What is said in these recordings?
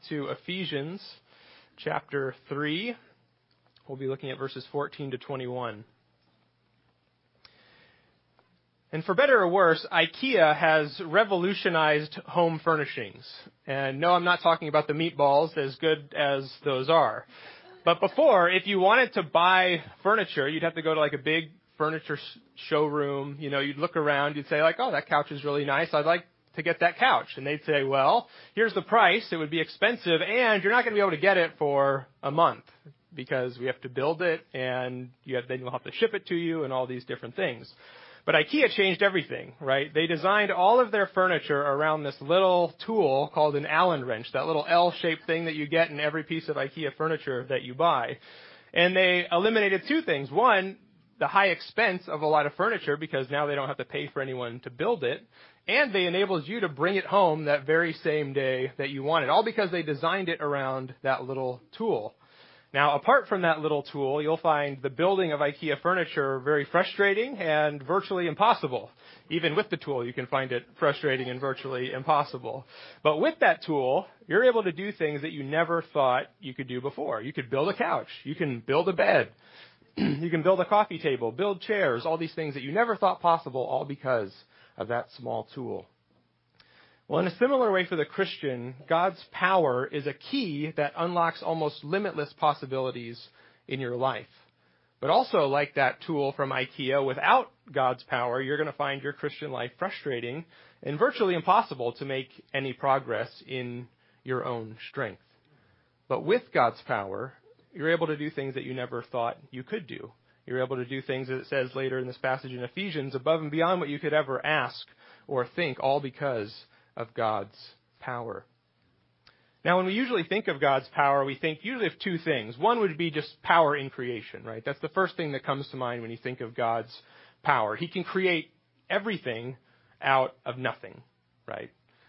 to Ephesians chapter 3. We'll be looking at verses 14 to 21. And for better or worse, IKEA has revolutionized home furnishings. And no, I'm not talking about the meatballs, as good as those are. But before, if you wanted to buy furniture, you'd have to go to like a big furniture showroom. You know, you'd look around, you'd say like, oh, that couch is really nice. I'd like to get that couch. And they'd say, well, here's the price. It would be expensive, and you're not going to be able to get it for a month because we have to build it, and then you'll have to ship it to you and all these different things. But IKEA changed everything, right? They designed all of their furniture around this little tool called an Allen wrench, that little L-shaped thing that you get in every piece of IKEA furniture that you buy. And they eliminated two things. One, the high expense of a lot of furniture, because now they don't have to pay for anyone to build it. And they enabled you to bring it home that very same day that you want it, all because they designed it around that little tool. Now, apart from that little tool, you'll find the building of IKEA furniture very frustrating and virtually impossible. Even with the tool, you can find it frustrating and virtually impossible. But with that tool, you're able to do things that you never thought you could do before. You could build a couch. You can build a bed. You can build a coffee table, build chairs, all these things that you never thought possible, all because of that small tool. Well, in a similar way for the Christian, God's power is a key that unlocks almost limitless possibilities in your life. But also, like that tool from IKEA, without God's power, you're going to find your Christian life frustrating and virtually impossible to make any progress in your own strength. But with God's power, you're able to do things that you never thought you could do. You're able to do things, as it says later in this passage in Ephesians, above and beyond what you could ever ask or think, all because of God's power. Now, when we usually think of God's power, we think usually of two things. One would be just power in creation, right? That's the first thing that comes to mind when you think of God's power. He can create everything out of nothing, right?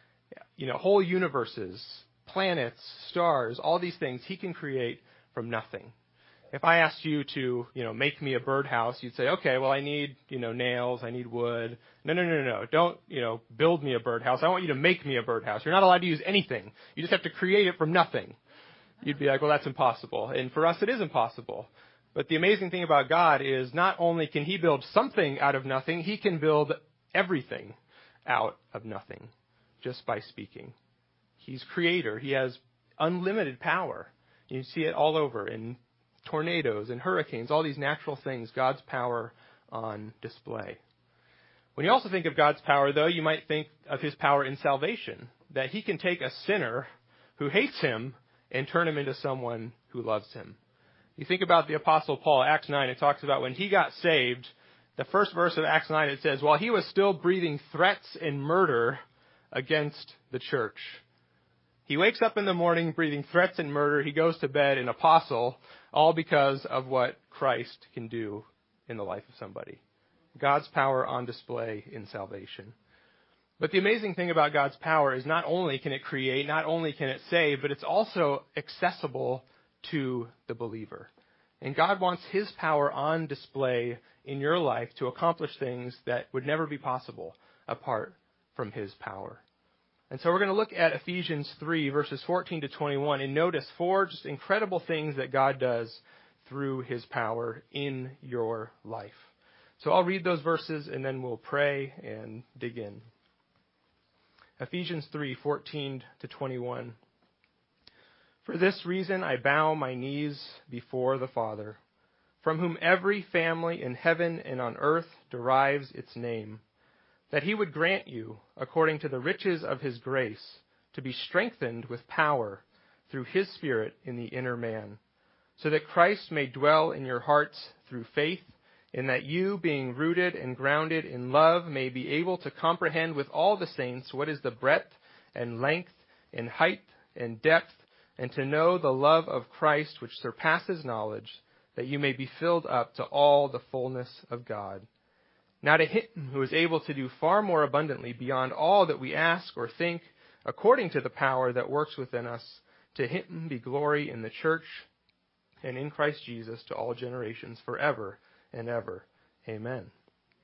You know, whole universes, planets, stars, all these things He can create from nothing. If I asked you to, make me a birdhouse, you'd say, okay, well, I need, nails, I need wood. No. Don't, build me a birdhouse. I want you to make me a birdhouse. You're not allowed to use anything. You just have to create it from nothing. You'd be like, well, that's impossible. And for us, it is impossible. But the amazing thing about God is not only can He build something out of nothing, He can build everything out of nothing just by speaking. He's creator. He has unlimited power. You see it all over in tornadoes and hurricanes, all these natural things, God's power on display. When you also think of God's power, though, you might think of His power in salvation, that He can take a sinner who hates Him and turn him into someone who loves Him. You think about the Apostle Paul, Acts 9, it talks about when he got saved, the first verse of Acts 9, it says, while he was still breathing threats and murder against the church. He wakes up in the morning breathing threats and murder. He goes to bed an apostle, all because of what Christ can do in the life of somebody. God's power on display in salvation. But the amazing thing about God's power is not only can it create, not only can it save, but it's also accessible to the believer. And God wants His power on display in your life to accomplish things that would never be possible apart from His power. And so we're going to look at Ephesians 3, verses 14 to 21, and notice four just incredible things that God does through His power in your life. So I'll read those verses, and then we'll pray and dig in. Ephesians 3, 14 to 21. For this reason I bow my knees before the Father, from whom every family in heaven and on earth derives its name, that He would grant you, according to the riches of His grace, to be strengthened with power through His Spirit in the inner man, so that Christ may dwell in your hearts through faith, and that you, being rooted and grounded in love, may be able to comprehend with all the saints what is the breadth and length and height and depth, and to know the love of Christ which surpasses knowledge, that you may be filled up to all the fullness of God. Now to Him who is able to do far more abundantly beyond all that we ask or think, according to the power that works within us, to Him be glory in the church and in Christ Jesus to all generations forever and ever. Amen.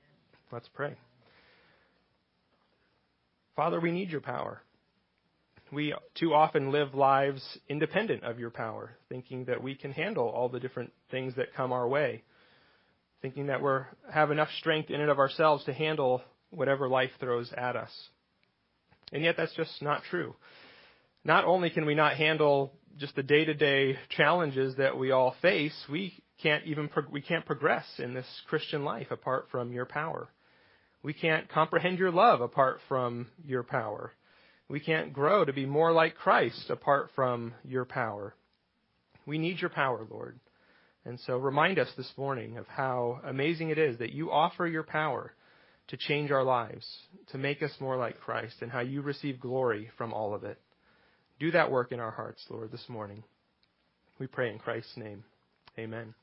Let's pray. Father, we need your power. We too often live lives independent of your power, thinking that we can handle all the different things that come our way, thinking that we have enough strength in and of ourselves to handle whatever life throws at us. And yet that's just not true. Not only can we not handle just the day-to-day challenges that we all face, we can't progress in this Christian life apart from your power. We can't comprehend your love apart from your power. We can't grow to be more like Christ apart from your power. We need your power, Lord. And so remind us this morning of how amazing it is that you offer your power to change our lives, to make us more like Christ, and how you receive glory from all of it. Do that work in our hearts, Lord, this morning. We pray in Christ's name. Amen.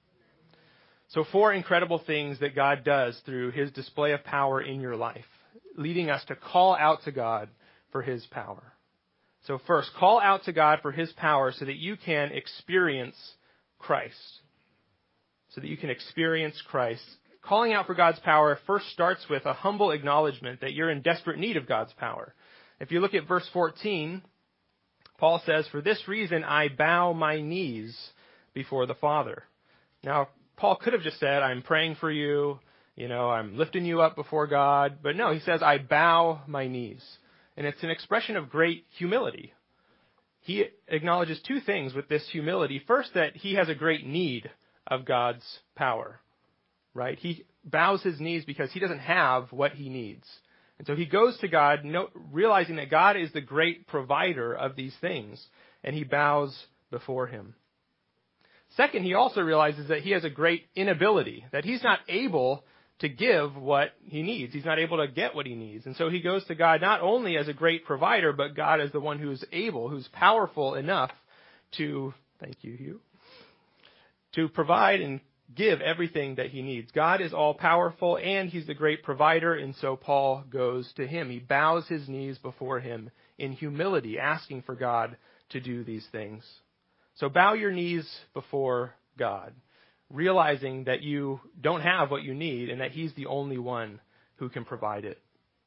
So 4 incredible things that God does through his display of power in your life, leading us to call out to God for his power. So first, call out to God for his power so that you can experience Christ. So that you can experience Christ. Calling out for God's power first starts with a humble acknowledgement that you're in desperate need of God's power. If you look at verse 14, Paul says, "For this reason I bow my knees before the Father." Now, Paul could have just said, "I'm praying for you, I'm lifting you up before God." But no, he says, "I bow my knees." And it's an expression of great humility. He acknowledges 2 things with this humility. First, that he has a great need of God's power, right? He bows his knees because he doesn't have what he needs. And so he goes to God, realizing that God is the great provider of these things, and he bows before him. Second, he also realizes that he has a great inability, that he's not able to give what he needs. He's not able to get what he needs. And so he goes to God not only as a great provider, but God as the one who's able, who's powerful enough to, thank you, Hugh, to provide and give everything that he needs. God is all powerful and he's the great provider, and so Paul goes to him. He bows his knees before him in humility, asking for God to do these things. So bow your knees before God, realizing that you don't have what you need and that he's the only one who can provide it.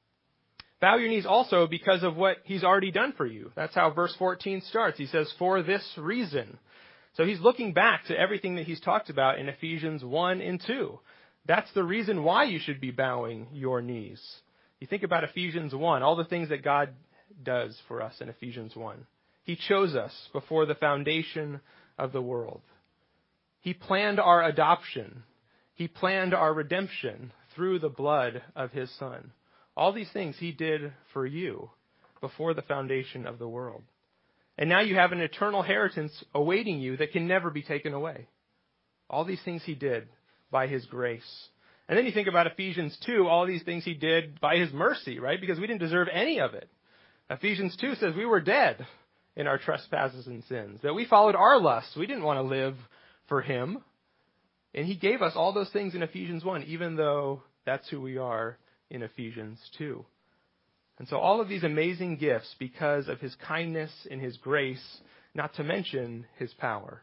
Bow your knees also because of what he's already done for you. That's how verse 14 starts. He says, "For this reason." So he's looking back to everything that he's talked about in Ephesians 1 and 2. That's the reason why you should be bowing your knees. You think about Ephesians 1, all the things that God does for us in Ephesians 1. He chose us before the foundation of the world. He planned our adoption. He planned our redemption through the blood of his Son. All these things he did for you before the foundation of the world. And now you have an eternal inheritance awaiting you that can never be taken away. All these things he did by his grace. And then you think about Ephesians 2, all these things he did by his mercy, right? Because we didn't deserve any of it. Ephesians 2 says we were dead in our trespasses and sins, that we followed our lusts. We didn't want to live for him. And he gave us all those things in Ephesians 1, even though that's who we are in Ephesians 2. And so all of these amazing gifts because of his kindness and his grace, not to mention his power.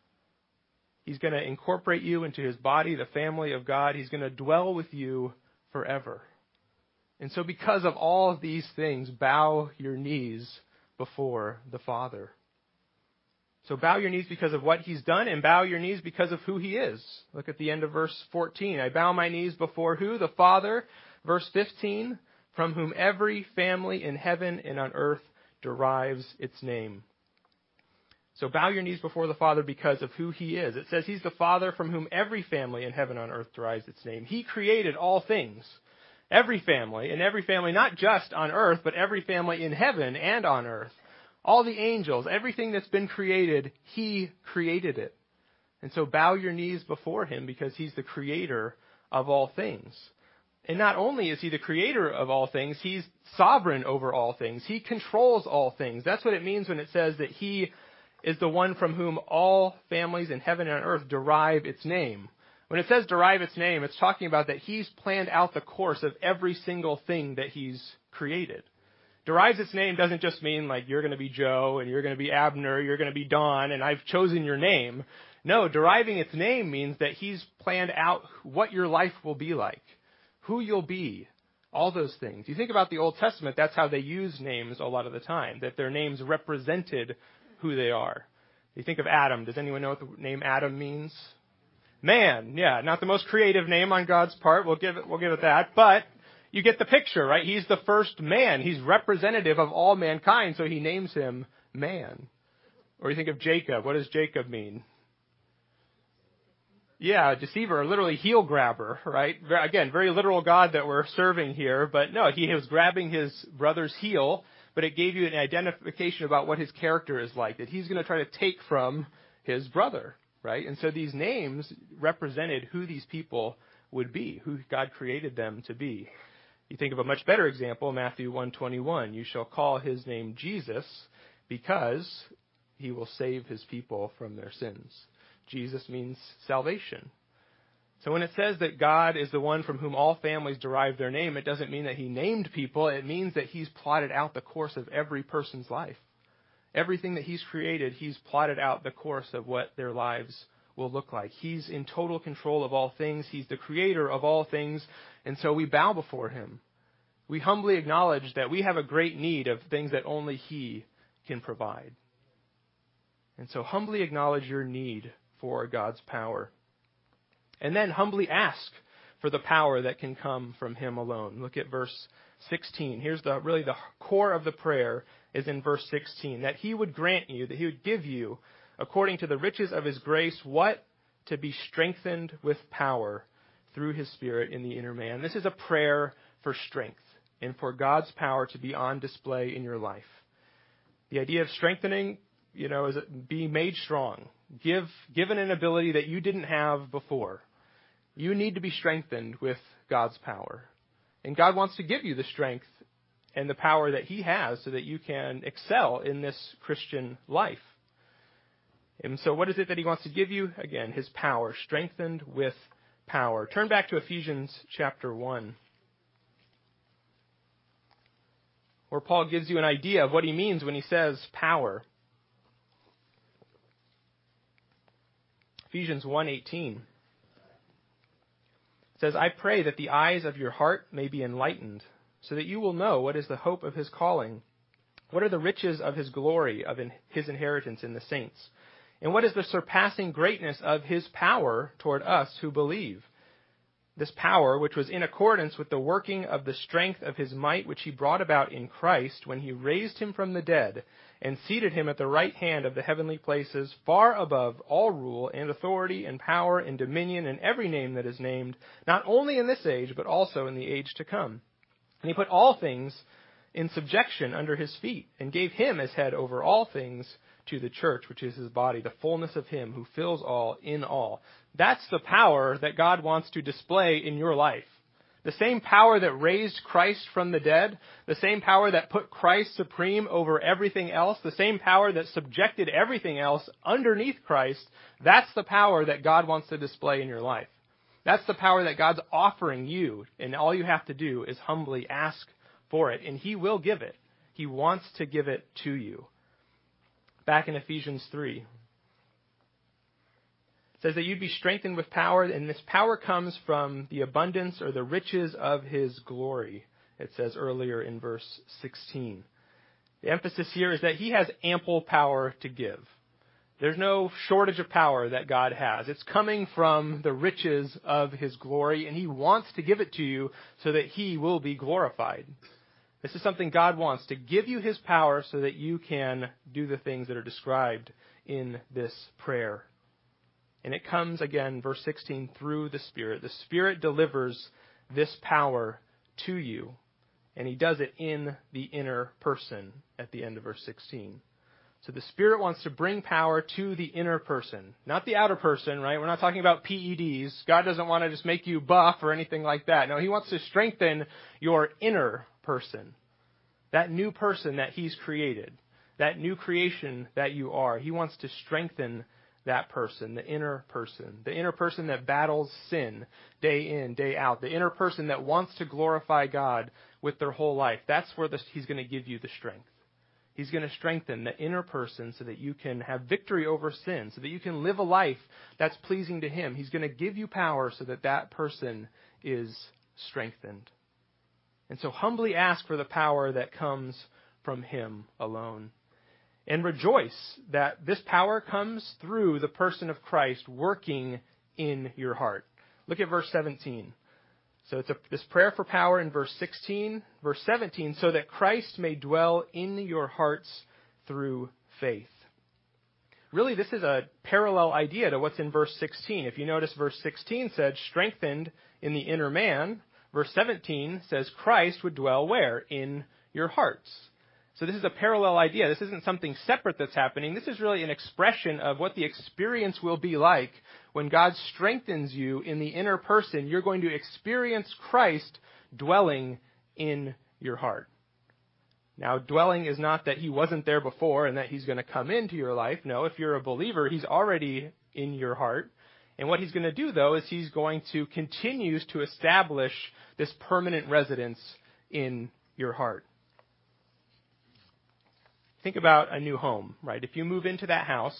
He's going to incorporate you into his body, the family of God. He's going to dwell with you forever. And so because of all of these things, bow your knees before the Father. So bow your knees because of what he's done, and bow your knees because of who he is. Look at the end of verse 14. I bow my knees before who? The Father. Verse 15. From whom every family in heaven and on earth derives its name. So bow your knees before the Father because of who he is. It says he's the Father from whom every family in heaven and on earth derives its name. He created all things. Every family, and every family not just on earth, but every family in heaven and on earth. All the angels, everything that's been created, he created it. And so bow your knees before him because he's the creator of all things. And not only is he the creator of all things, he's sovereign over all things. He controls all things. That's what it means when it says that he is the one from whom all families in heaven and on earth derive its name. When it says derive its name, it's talking about that he's planned out the course of every single thing that he's created. Derives its name doesn't just mean like you're going to be Joe and you're going to be Abner, you're going to be Don, and I've chosen your name. No, deriving its name means that he's planned out what your life will be like, who you'll be, All those things. You think about the Old Testament, that's how they use names a lot of the time, that their names represented who they are. You think of Adam. Does anyone know what the name Adam means? Man. Yeah, not the most creative name on God's part. We'll give it that. But you get the picture, right? He's the first man. He's representative of all mankind, so he names him man. Or you think of Jacob. What does Jacob mean? Yeah, deceiver, literally heel grabber, right? Again, very literal God that we're serving here. But no, he was grabbing his brother's heel, but it gave you an identification about what his character is like, that he's going to try to take from his brother, right? And so these names represented who these people would be, who God created them to be. You think of a much better example, Matthew 1:21. You shall call his name Jesus because he will save his people from their sins. Jesus means salvation. So when it says that God is the one from whom all families derive their name, it doesn't mean that he named people. It means that he's plotted out the course of every person's life. Everything that he's created, he's plotted out the course of what their lives will look like. He's in total control of all things. He's the creator of all things. And so we bow before him. We humbly acknowledge that we have a great need of things that only he can provide. And so humbly acknowledge your need for God's power. And then humbly ask for the power that can come from him alone. Look at verse 16. Here's the core of the prayer is in verse 16. That he would grant you, that he would give you, according to the riches of his grace, what? To be strengthened with power through his Spirit in the inner man. This is a prayer for strength and for God's power to be on display in your life. The idea of strengthening, is being made strong. Given an ability that you didn't have before. You need to be strengthened with God's power. And God wants to give you the strength and the power that he has so that you can excel in this Christian life. And so what is it that he wants to give you? Again, his power, strengthened with power. Turn back to Ephesians chapter 1, where Paul gives you an idea of what he means when he says power. Ephesians 1:18 says, I pray that the eyes of your heart may be enlightened, so that you will know what is the hope of his calling, what are the riches of his glory, of his inheritance in the saints, and what is the surpassing greatness of his power toward us who believe. This power, which was in accordance with the working of the strength of his might, which he brought about in Christ when he raised him from the dead and seated him at the right hand of the heavenly places, far above all rule and authority and power and dominion and every name that is named, not only in this age, but also in the age to come. And he put all things in subjection under his feet and gave him as head over all things to the church, which is his body, the fullness of him who fills all in all. That's the power that God wants to display in your life. The same power that raised Christ from the dead, the same power that put Christ supreme over everything else, the same power that subjected everything else underneath Christ, that's the power that God wants to display in your life. That's the power that God's offering you, and all you have to do is humbly ask for it, and he will give it. He wants to give it to you. Back in Ephesians 3. It says that you'd be strengthened with power, and this power comes from the abundance or the riches of his glory, it says earlier in verse 16. The emphasis here is that he has ample power to give. There's no shortage of power that God has. It's coming from the riches of his glory, and he wants to give it to you so that he will be glorified. This is something God wants, to give you his power so that you can do the things that are described in this prayer. And it comes, again, verse 16, through the Spirit. The Spirit delivers this power to you, and he does it in the inner person at the end of verse 16. So the Spirit wants to bring power to the inner person, not the outer person, right? We're not talking about PEDs. God doesn't want to just make you buff or anything like that. No, he wants to strengthen your inner person, that new person that he's created, that new creation that you are. He wants to strengthen that person, the inner person that battles sin day in, day out, the inner person that wants to glorify God with their whole life. That's where he's going to give you the strength. He's going to strengthen the inner person so that you can have victory over sin, so that you can live a life that's pleasing to him. He's going to give you power so that that person is strengthened. And so humbly ask for the power that comes from him alone. And rejoice that this power comes through the person of Christ working in your heart. Look at verse 17. So it's this prayer for power in verse 16. Verse 17, so that Christ may dwell in your hearts through faith. Really, this is a parallel idea to what's in verse 16. If you notice, verse 16 said, strengthened in the inner man. Verse 17 says Christ would dwell where? In your hearts. So this is a parallel idea. This isn't something separate that's happening. This is really an expression of what the experience will be like when God strengthens you in the inner person. You're going to experience Christ dwelling in your heart. Now, dwelling is not that he wasn't there before and that he's going to come into your life. No, if you're a believer, he's already in your heart. And what he's going to do, though, is he's going to continue to establish this permanent residence in your heart. Think about a new home, right? If you move into that house,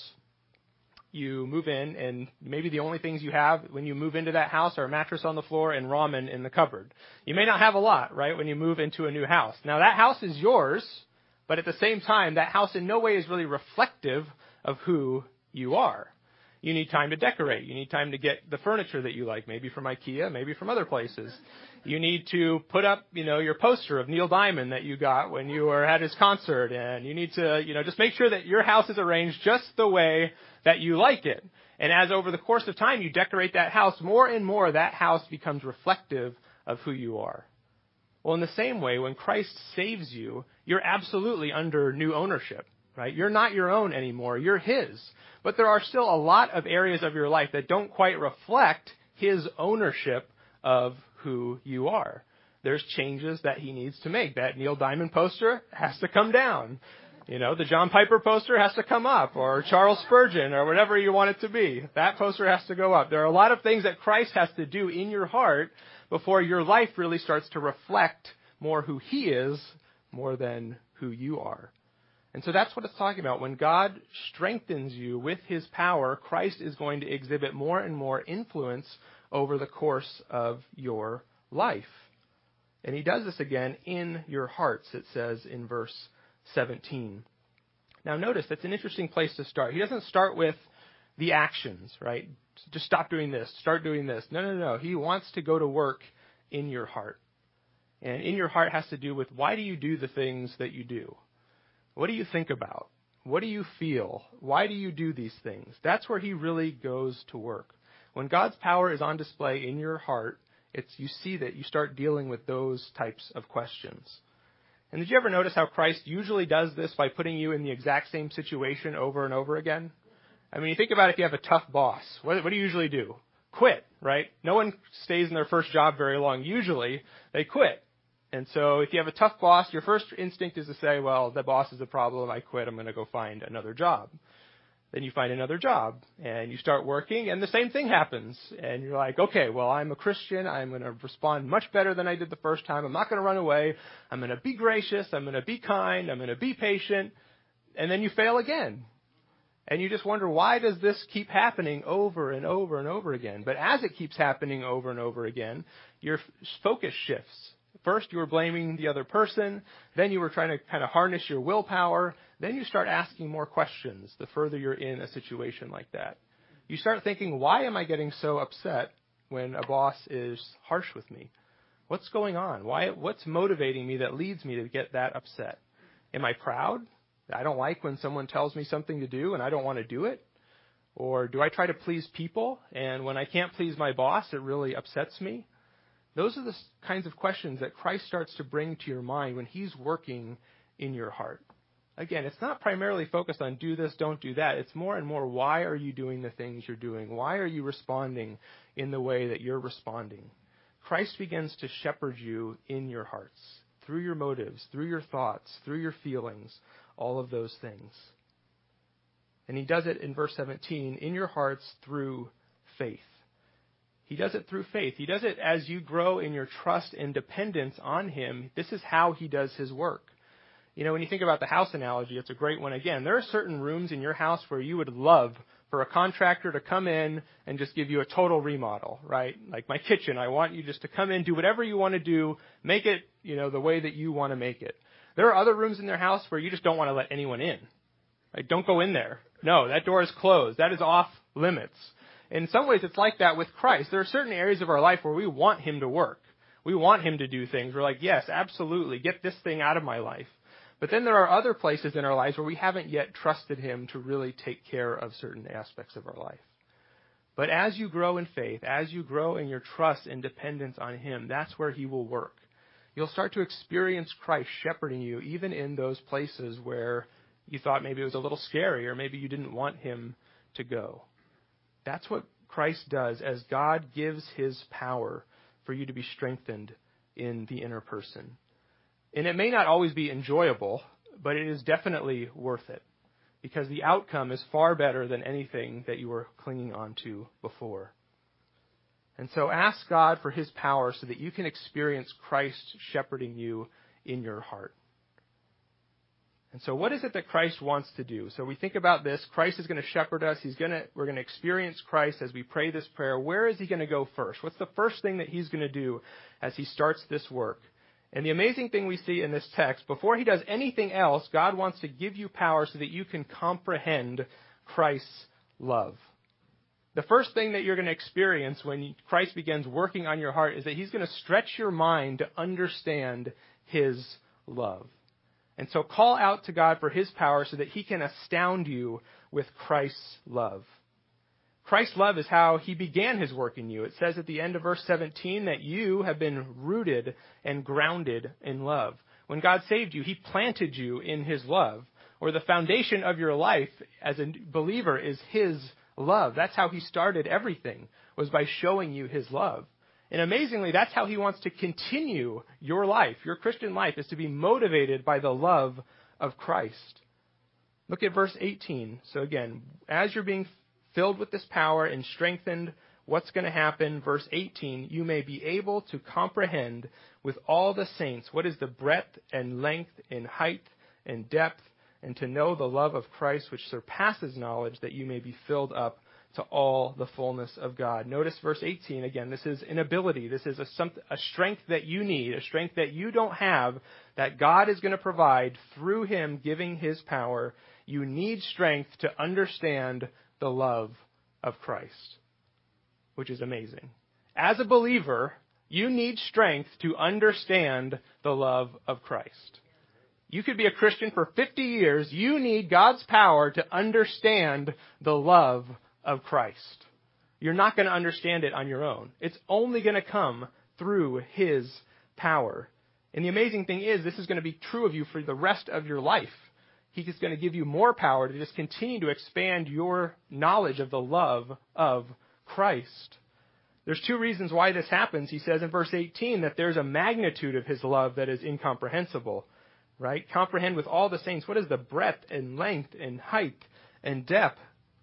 you move in, and maybe the only things you have when you move into that house are a mattress on the floor and ramen in the cupboard. You may not have a lot, right, when you move into a new house. Now, that house is yours, but at the same time, that house in no way is really reflective of who you are. You need time to decorate. You need time to get the furniture that you like, maybe from IKEA, maybe from other places. You need to put up, your poster of Neil Diamond that you got when you were at his concert. And you need to, just make sure that your house is arranged just the way that you like it. And as over the course of time you decorate that house, more and more that house becomes reflective of who you are. Well, in the same way, when Christ saves you, you're absolutely under new ownership, right? You're not your own anymore. You're his. But there are still a lot of areas of your life that don't quite reflect his ownership of who you are. There's changes that he needs to make. That Neil Diamond poster has to come down. The John Piper poster has to come up, or Charles Spurgeon, or whatever you want it to be. That poster has to go up. There are a lot of things that Christ has to do in your heart before your life really starts to reflect more who he is, more than who you are. And so that's what it's talking about. When God strengthens you with his power, Christ is going to exhibit more and more influence over the course of your life. And he does this again in your hearts, it says in verse 17. Now notice, that's an interesting place to start. He doesn't start with the actions, right? Just stop doing this, start doing this. No. He wants to go to work in your heart. And in your heart has to do with, why do you do the things that you do? What do you think about? What do you feel? Why do you do these things? That's where he really goes to work. When God's power is on display in your heart, you see that you start dealing with those types of questions. And did you ever notice how Christ usually does this by putting you in the exact same situation over and over again? I mean, you think about if you have a tough boss. What do you usually do? Quit, right? No one stays in their first job very long. Usually, they quit. And so if you have a tough boss, your first instinct is to say, well, the boss is the problem. I quit. I'm going to go find another job. Then you find another job and you start working and the same thing happens. And you're like, okay, well, I'm a Christian. I'm going to respond much better than I did the first time. I'm not going to run away. I'm going to be gracious. I'm going to be kind. I'm going to be patient. And then you fail again. And you just wonder, why does this keep happening over and over and over again? But as it keeps happening over and over again, your focus shifts. First, you were blaming the other person. Then you were trying to kind of harness your willpower. Then you start asking more questions the further you're in a situation like that. You start thinking, why am I getting so upset when a boss is harsh with me? What's going on? What's motivating me that leads me to get that upset? Am I proud? I don't like when someone tells me something to do and I don't want to do it? Or do I try to please people and when I can't please my boss, it really upsets me? Those are the kinds of questions that Christ starts to bring to your mind when he's working in your heart. Again, it's not primarily focused on do this, don't do that. It's more and more, why are you doing the things you're doing? Why are you responding in the way that you're responding? Christ begins to shepherd you in your hearts, through your motives, through your thoughts, through your feelings, all of those things. And he does it in verse 17, in your hearts through faith. He does it through faith. He does it as you grow in your trust and dependence on him. This is how he does his work. When you think about the house analogy, it's a great one. Again, there are certain rooms in your house where you would love for a contractor to come in and just give you a total remodel, right? Like my kitchen, I want you just to come in, do whatever you want to do, make it, the way that you want to make it. There are other rooms in their house where you just don't want to let anyone in. Like, don't go in there. No, that door is closed. That is off limits. In some ways, it's like that with Christ. There are certain areas of our life where we want him to work. We want him to do things. We're like, yes, absolutely, get this thing out of my life. But then there are other places in our lives where we haven't yet trusted him to really take care of certain aspects of our life. But as you grow in faith, as you grow in your trust and dependence on him, that's where he will work. You'll start to experience Christ shepherding you, even in those places where you thought maybe it was a little scary or maybe you didn't want him to go. That's what Christ does as God gives his power for you to be strengthened in the inner person. And it may not always be enjoyable, but it is definitely worth it because the outcome is far better than anything that you were clinging on to before. And so ask God for his power so that you can experience Christ shepherding you in your heart. And so what is it that Christ wants to do? So we think about this. Christ is going to shepherd us. We're going to experience Christ as we pray this prayer. Where is he going to go first? What's the first thing that he's going to do as he starts this work? And the amazing thing we see in this text, before he does anything else, God wants to give you power so that you can comprehend Christ's love. The first thing that you're going to experience when Christ begins working on your heart is that he's going to stretch your mind to understand his love. And so call out to God for his power so that he can astound you with Christ's love. Christ's love is how he began his work in you. It says at the end of verse 17 that you have been rooted and grounded in love. When God saved you, he planted you in his love. Or the foundation of your life as a believer is his love. That's how he started everything, was by showing you his love. And amazingly, that's how he wants to continue your life. Your Christian life is to be motivated by the love of Christ. Look at verse 18. So again, as you're being filled with this power and strengthened, what's going to happen? Verse 18, you may be able to comprehend with all the saints what is the breadth and length and height and depth, and to know the love of Christ which surpasses knowledge, that you may be filled up to all the fullness of God. Notice verse 18 again. This is an ability. This is a strength that you need, a strength that you don't have, that God is going to provide through him giving his power. You need strength to understand the love of Christ, which is amazing. As a believer, you need strength to understand the love of Christ. You could be a Christian for 50 years. You need God's power to understand the love of Christ. You're not going to understand it on your own. It's only going to come through his power. And the amazing thing is, this is going to be true of you for the rest of your life. He's going to give you more power to just continue to expand your knowledge of the love of Christ. There's two reasons why this happens. He says in verse 18 that there's a magnitude of his love that is incomprehensible. Right? Comprehend with all the saints. What is the breadth and length and height and depth?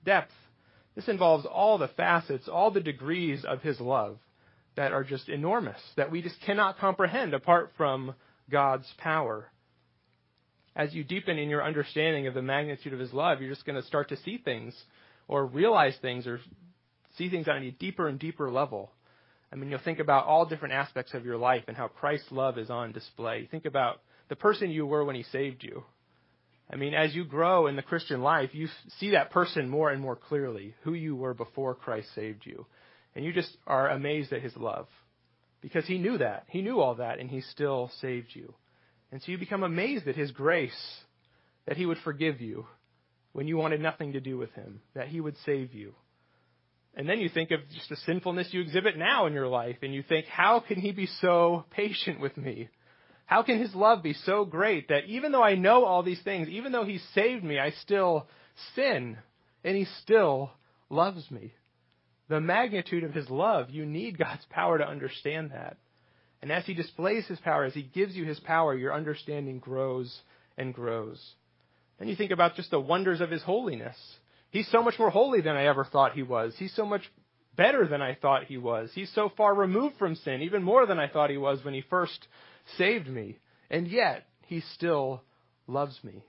This involves all the facets, all the degrees of his love that are just enormous, that we just cannot comprehend apart from God's power. As you deepen in your understanding of the magnitude of his love, you're just going to start to see things or realize things or see things on a deeper and deeper level. I mean, you'll think about all different aspects of your life and how Christ's love is on display. Think about the person you were when he saved you. I mean, as you grow in the Christian life, you see that person more and more clearly, who you were before Christ saved you. And you just are amazed at his love because he knew that. He knew all that, and he still saved you. And so you become amazed at his grace, that he would forgive you when you wanted nothing to do with him, that he would save you. And then you think of just the sinfulness you exhibit now in your life, and you think, how can he be so patient with me? How can his love be so great that even though I know all these things, even though he saved me, I still sin, and he still loves me? The magnitude of his love, you need God's power to understand that. And as he displays his power, as he gives you his power, your understanding grows and grows. Then you think about just the wonders of his holiness. He's so much more holy than I ever thought he was. He's so much better than I thought he was. He's so far removed from sin, even more than I thought he was when he first saved me. And yet, he still loves me.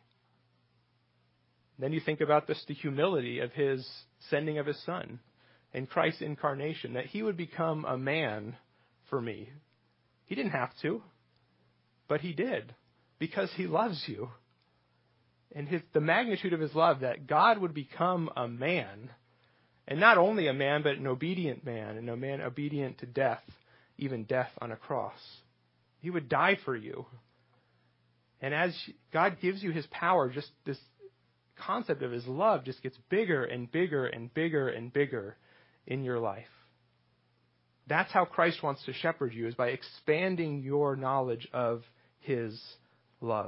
Then you think about just the humility of his sending of his son and Christ's incarnation, that he would become a man for me. He didn't have to. but he did because he loves you. And the magnitude of his love, that God would become a man, and not only a man, but an obedient man, and a man obedient to death, even death on a cross. He would die for you. And as God gives you his power, just this concept of his love just gets bigger and bigger and bigger and bigger in your life. That's how Christ wants to shepherd you, is by expanding your knowledge of his love.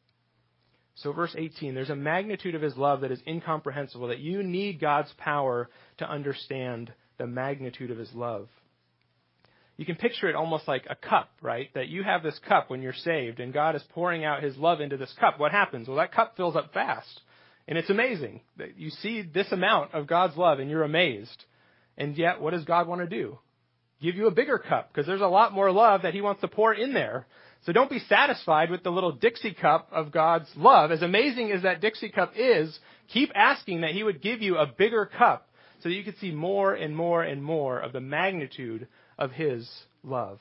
So verse 18, there's a magnitude of his love that is incomprehensible, that you need God's power to understand the magnitude of his love. You can picture it almost like a cup, right? That you have this cup when you're saved, and God is pouring out his love into this cup. What happens? Well, that cup fills up fast. And it's amazing that you see this amount of God's love, and you're amazed. And yet, what does God want to do? Give you a bigger cup, because there's a lot more love that he wants to pour in there. So don't be satisfied with the little Dixie cup of God's love. As amazing as that Dixie cup is, keep asking that he would give you a bigger cup so that you could see more and more and more of the magnitude of his love.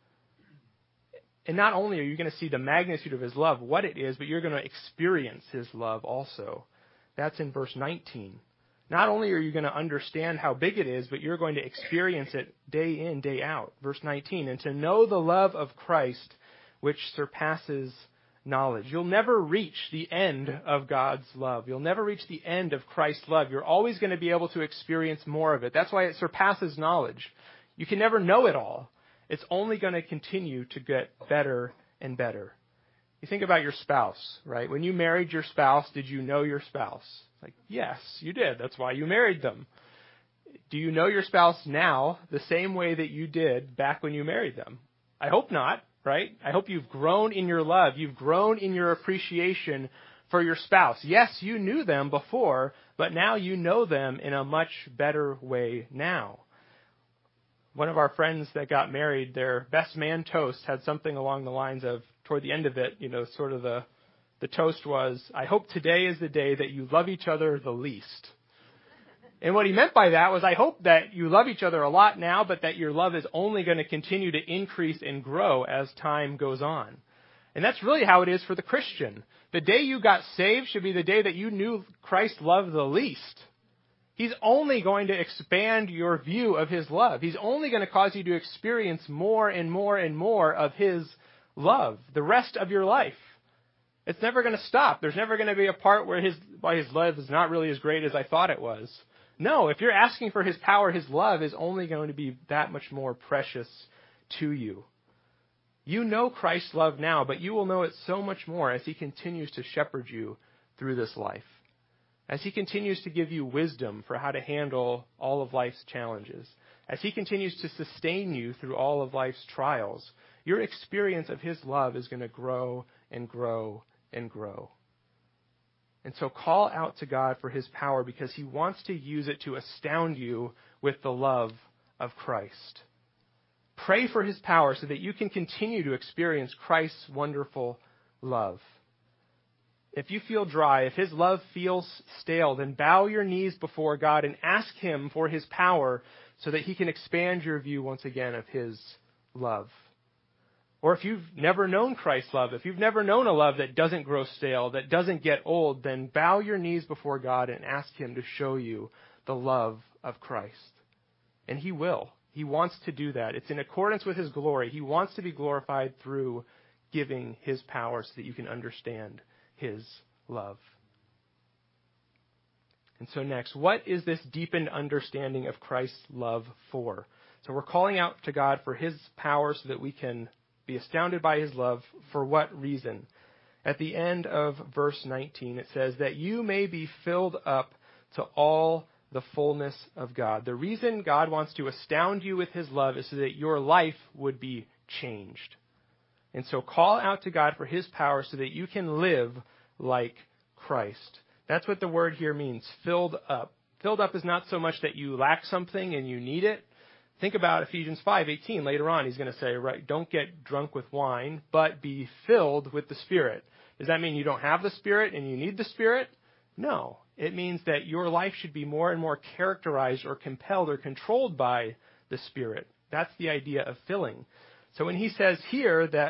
And not only are you going to see the magnitude of his love, what it is, but you're going to experience his love also. That's in verse 19. Not only are you going to understand how big it is, but you're going to experience it day in, day out. Verse 19, and to know the love of Christ, which surpasses knowledge. You'll never reach the end of God's love. You'll never reach the end of Christ's love. You're always going to be able to experience more of it. That's why it surpasses knowledge. You can never know it all. It's only going to continue to get better and better. You think about your spouse, right? When you married your spouse, did you know your spouse? Like, yes, you did. That's why you married them. Do you know your spouse now the same way that you did back when you married them? I hope not, right? I hope you've grown in your love. You've grown in your appreciation for your spouse. Yes, you knew them before, but now you know them in a much better way now. One of our friends that got married, their best man toast had something along the lines of, toward the end of it, sort of the toast was, I hope today is the day that you love each other the least. And what he meant by that was, I hope that you love each other a lot now, but that your love is only going to continue to increase and grow as time goes on. And that's really how it is for the Christian. The day you got saved should be the day that you knew Christ's love the least. He's only going to expand your view of his love. He's only going to cause you to experience more and more and more of his love the rest of your life. It's never going to stop. There's never going to be a part where his love is not really as great as I thought it was. No, if you're asking for his power, his love is only going to be that much more precious to you. You know Christ's love now, but you will know it so much more as he continues to shepherd you through this life. As he continues to give you wisdom for how to handle all of life's challenges. As he continues to sustain you through all of life's trials, your experience of his love is going to grow and grow and grow. And so call out to God for his power, because he wants to use it to astound you with the love of Christ. Pray for his power so that you can continue to experience Christ's wonderful love. If you feel dry, if his love feels stale, then bow your knees before God and ask him for his power so that he can expand your view once again of his love. Or if you've never known Christ's love, if you've never known a love that doesn't grow stale, that doesn't get old, then bow your knees before God and ask him to show you the love of Christ. And he will. He wants to do that. It's in accordance with his glory. He wants to be glorified through giving his power so that you can understand his love. And so next, what is this deepened understanding of Christ's love for? So we're calling out to God for his power so that we can be astounded by his love. For what reason? At the end of verse 19, it says that you may be filled up to all the fullness of God. The reason God wants to astound you with his love is so that your life would be changed. And so call out to God for his power so that you can live like Christ. That's what the word here means, filled up. Filled up is not so much that you lack something and you need it. Think about Ephesians 5:18. Later on, he's going to say, right, don't get drunk with wine, but be filled with the Spirit. Does that mean you don't have the Spirit and you need the Spirit? No. It means that your life should be more and more characterized or compelled or controlled by the Spirit. That's the idea of filling. So when he says here that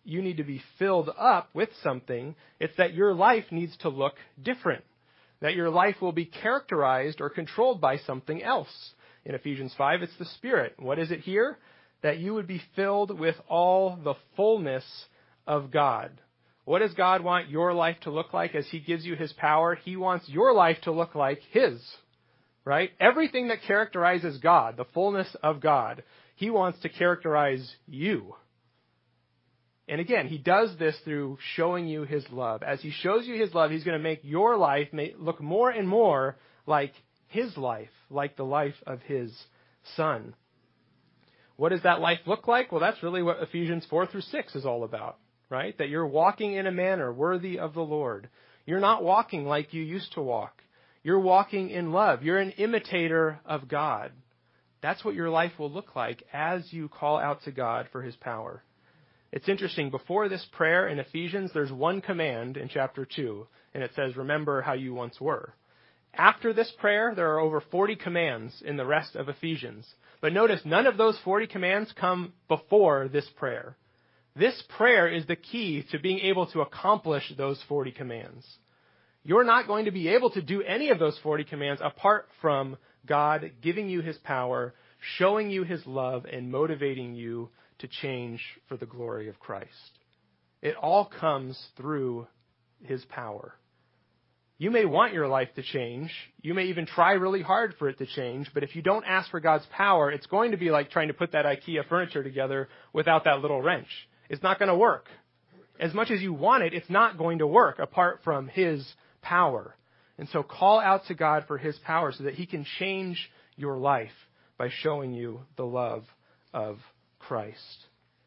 you need to be filled up with something. It's that your life needs to look different, that your life will be characterized or controlled by something else. In Ephesians 5, it's the Spirit. What is it here? That you would be filled with all the fullness of God. What does God want your life to look like as he gives you his power? He wants your life to look like his, right? Everything that characterizes God, the fullness of God, he wants to characterize you. And again, he does this through showing you his love. As he shows you his love, he's going to make your life look more and more like his life, like the life of his Son. What does that life look like? Well, that's really what Ephesians 4 through 6 is all about, right? That you're walking in a manner worthy of the Lord. You're not walking like you used to walk. You're walking in love. You're an imitator of God. That's what your life will look like as you call out to God for his power. It's interesting. Before this prayer in Ephesians, there's one command in chapter 2, and it says, remember how you once were. After this prayer, there are over 40 commands in the rest of Ephesians. But notice, none of those 40 commands come before this prayer. This prayer is the key to being able to accomplish those 40 commands. You're not going to be able to do any of those 40 commands apart from God giving you his power, showing you his love, and motivating you to change for the glory of Christ. It all comes through his power. You may want your life to change. You may even try really hard for it to change. But if you don't ask for God's power, it's going to be like trying to put that IKEA furniture together without that little wrench. It's not going to work. As much as you want it, it's not going to work apart from his power. And so call out to God for his power so that he can change your life by showing you the love of Christ.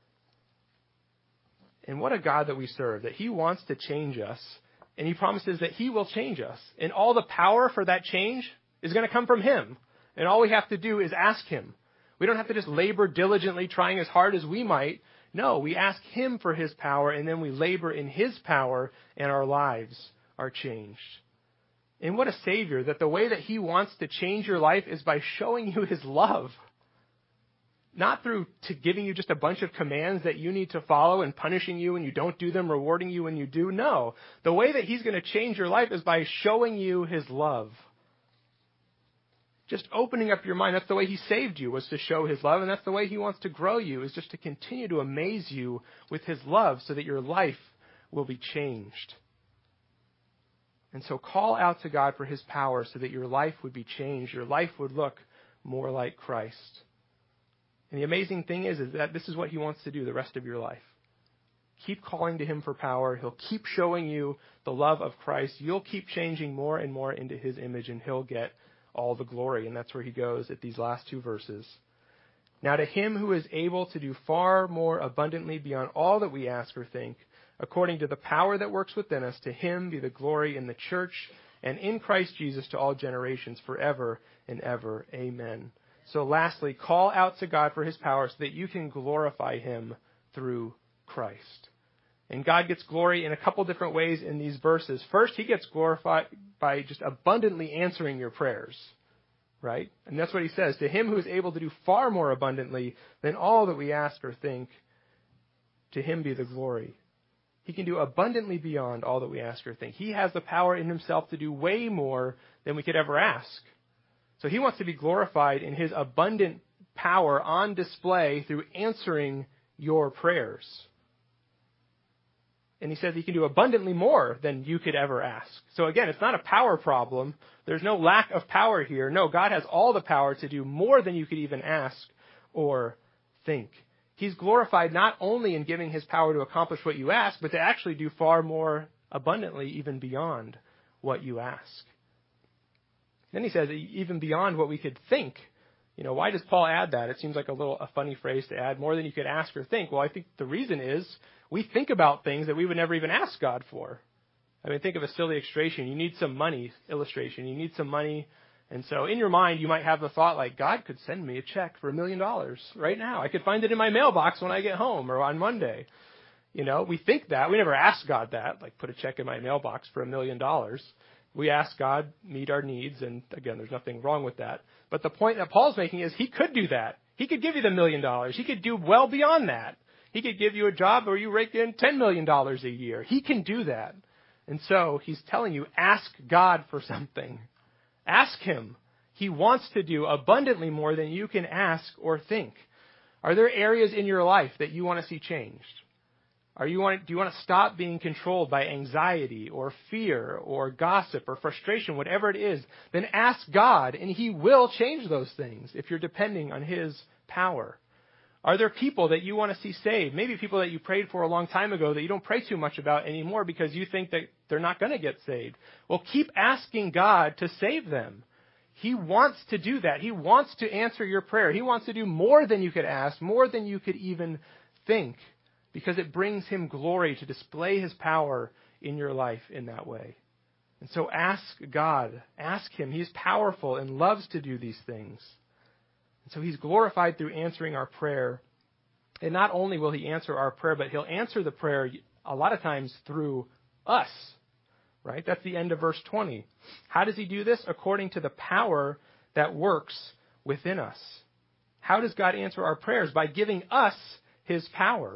And what a God that we serve, that he wants to change us. And he promises that he will change us. And all the power for that change is going to come from him. And all we have to do is ask him. We don't have to just labor diligently trying as hard as we might. No, we ask him for his power, and then we labor in his power, and our lives are changed. And what a Savior, that the way that he wants to change your life is by showing you his love. Not through giving you just a bunch of commands that you need to follow and punishing you when you don't do them, rewarding you when you do. No. The way that he's going to change your life is by showing you his love. Just opening up your mind. That's the way he saved you, was to show his love. And that's the way he wants to grow you, is just to continue to amaze you with his love so that your life will be changed. And so call out to God for his power so that your life would be changed. Your life would look more like Christ. And the amazing thing is that this is what he wants to do the rest of your life. Keep calling to him for power. He'll keep showing you the love of Christ. You'll keep changing more and more into his image, and he'll get all the glory. And that's where he goes at these last two verses. Now to him who is able to do far more abundantly beyond all that we ask or think, according to the power that works within us, to him be the glory in the church and in Christ Jesus to all generations forever and ever. Amen. So lastly, call out to God for his power so that you can glorify him through Christ. And God gets glory in a couple different ways in these verses. First, he gets glorified by just abundantly answering your prayers, right? And that's what he says. To him who is able to do far more abundantly than all that we ask or think, to him be the glory. He can do abundantly beyond all that we ask or think. He has the power in himself to do way more than we could ever ask. So he wants to be glorified in his abundant power on display through answering your prayers. And he says he can do abundantly more than you could ever ask. So again, it's not a power problem. There's no lack of power here. No, God has all the power to do more than you could even ask or think. He's glorified not only in giving his power to accomplish what you ask, but to actually do far more abundantly, even beyond what you ask. Then he says, even beyond what we could think. You know, why does Paul add that? It seems like a funny phrase to add, more than you could ask or think. Well, I think the reason is we think about things that we would never even ask God for. I mean, think of a silly illustration. You need some money, You need some money. And so in your mind, you might have the thought like, God could send me a check for $1 million right now. I could find it in my mailbox when I get home or on Monday. You know, we think that. We never ask God that, like put a check in my mailbox for $1 million. We ask God, meet our needs, and again, there's nothing wrong with that. But the point that Paul's making is he could do that. He could give you the $1 million. He could do well beyond that. He could give you a job where you rake in $10 million a year. He can do that. And so he's telling you, ask God for something. Ask him. He wants to do abundantly more than you can ask or think. Are there areas in your life that you want to see changed? Do you want to stop being controlled by anxiety or fear or gossip or frustration, whatever it is? Then ask God, and he will change those things if you're depending on his power. Are there people that you want to see saved? Maybe people that you prayed for a long time ago that you don't pray too much about anymore because you think that they're not going to get saved. Well, keep asking God to save them. He wants to do that. He wants to answer your prayer. He wants to do more than you could ask, more than you could even think, because it brings him glory to display his power in your life in that way. And so ask God. Ask him. He's powerful and loves to do these things. And so he's glorified through answering our prayer. And not only will he answer our prayer, but he'll answer the prayer a lot of times through us. Right? That's the end of verse 20. How does he do this? According to the power that works within us. How does God answer our prayers? By giving us his power.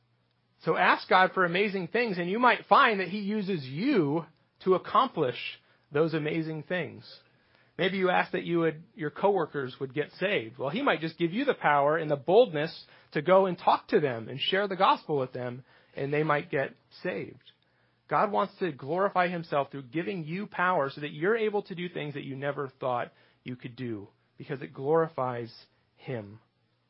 So ask God for amazing things, and you might find that he uses you to accomplish those amazing things. Maybe you ask that your coworkers would get saved. Well, he might just give you the power and the boldness to go and talk to them and share the gospel with them, and they might get saved. God wants to glorify himself through giving you power so that you're able to do things that you never thought you could do, because it glorifies him.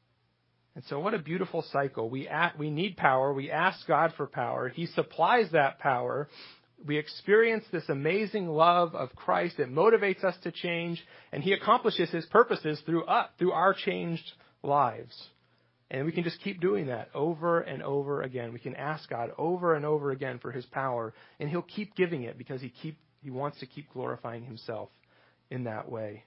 And so what a beautiful cycle. We need power. We ask God for power. He supplies that power. We experience this amazing love of Christ that motivates us to change, and he accomplishes his purposes through our changed lives. And we can just keep doing that over and over again. We can ask God over and over again for his power, and he'll keep giving it because he wants to keep glorifying himself in that way.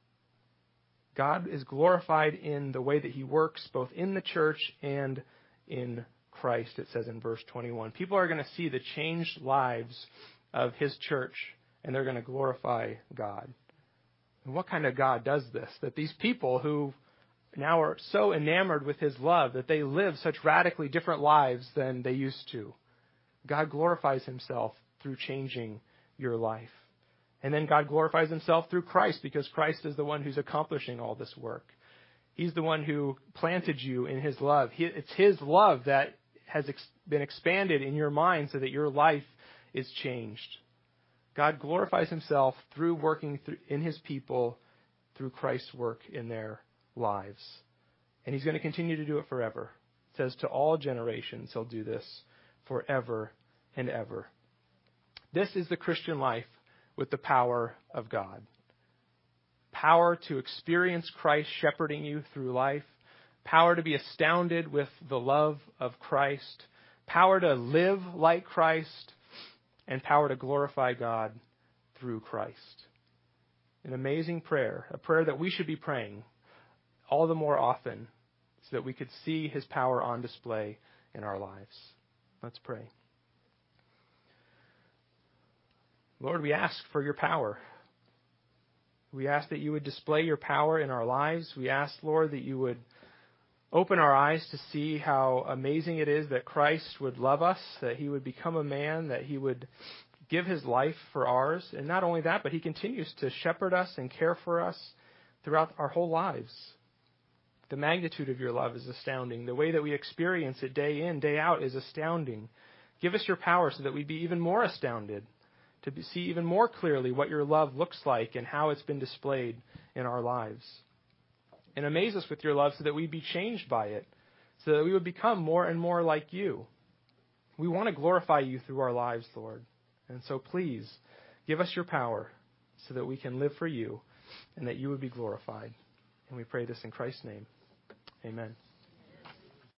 God is glorified in the way that he works, both in the church and in Christ, it says in verse 21. People are going to see the changed lives of his church, and they're going to glorify God. And what kind of God does this? That these people who now are so enamored with his love that they live such radically different lives than they used to. God glorifies himself through changing your life. And then God glorifies himself through Christ, because Christ is the one who's accomplishing all this work. He's the one who planted you in his love. It's his love that has been expanded in your mind so that your life is changed. God glorifies himself through working in his people through Christ's work in their lives. And he's going to continue to do it forever. It says to all generations he'll do this forever and ever. This is the Christian life with the power of God. Power to experience Christ shepherding you through life. Power to be astounded with the love of Christ. Power to live like Christ. And power to glorify God through Christ. An amazing prayer. A prayer that we should be praying all the more often so that we could see his power on display in our lives. Let's pray. Lord, we ask for your power. We ask that you would display your power in our lives. We ask, Lord, that you would open our eyes to see how amazing it is that Christ would love us, that he would become a man, that he would give his life for ours. And not only that, but he continues to shepherd us and care for us throughout our whole lives. The magnitude of your love is astounding. The way that we experience it day in, day out is astounding. Give us your power so that we be even more astounded, to see even more clearly what your love looks like and how it's been displayed in our lives. And amaze us with your love so that we be changed by it, so that we would become more and more like you. We want to glorify you through our lives, Lord. And so please, give us your power so that we can live for you and that you would be glorified. And we pray this in Christ's name. Amen.